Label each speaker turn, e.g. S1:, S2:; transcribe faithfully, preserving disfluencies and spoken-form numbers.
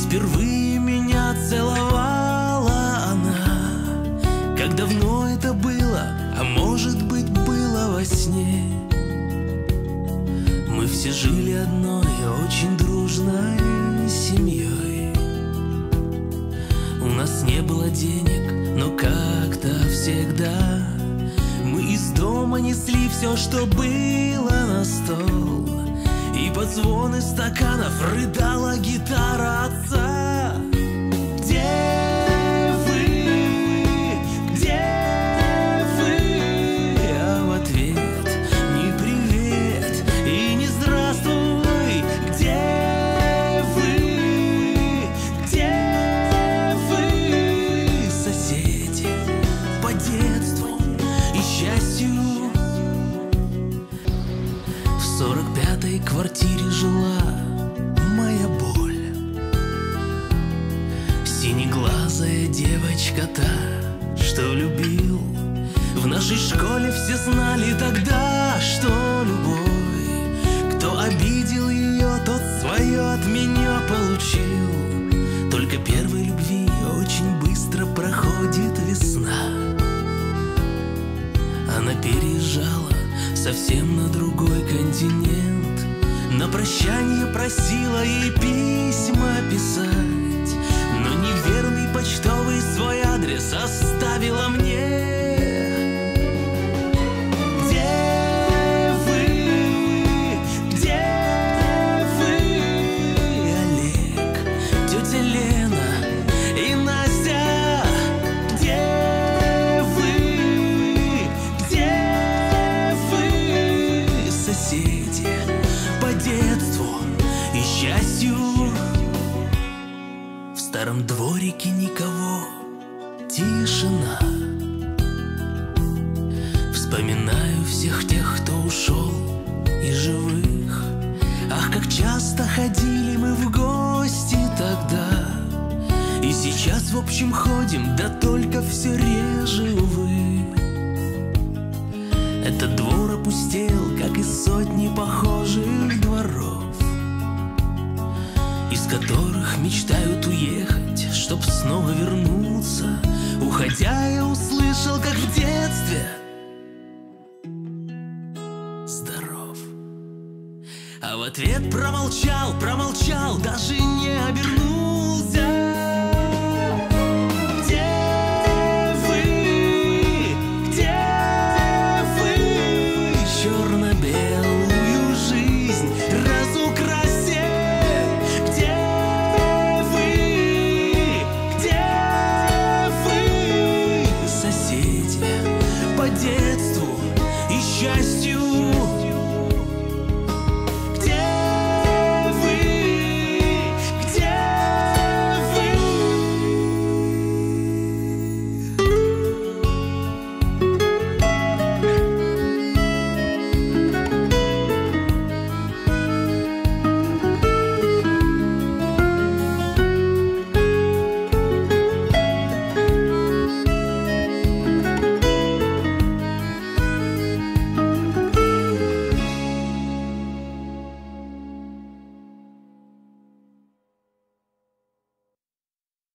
S1: впервые меня целовала она. Как давно это было, а может быть было во сне. Мы все жили одной очень дружной семьей. У нас не было денег, но как-то всегда мы из дома несли все, что было на стол. И под звоны стаканов рыдала гитара отца. Где вы? Где вы? А в ответ ни привет и не здравствуй. Где вы? Где вы? Соседи по детству и счастью. В сорок пятой квартире жила моя боль. Синеглазая девочка та, что любил. В нашей школе все знали тогда, что любой, кто обидел ее, тот свое от меня получил. Только первой любви очень быстро проходит весна. Она переезжала совсем на другой континент. На прощание просила ей письма писать, но неверный почтовый свой адрес оставила мне. Где вы? Где вы? Олег, тетя Лена и Настя. Где вы? Где вы? Соседи по детству и счастью. В старом дворике никого, тишина. Вспоминаю всех тех, кто ушел, и живых. Ах, как часто ходили мы в гости тогда. И сейчас в общем ходим, да только все реже, увы. Этот двор опустел, как и сотни похожих дворов, из которых мечтают уехать, чтоб снова вернуться. Уходя, я услышал, как в детстве: здоров. А в ответ промолчал, промолчал, даже не обернулся.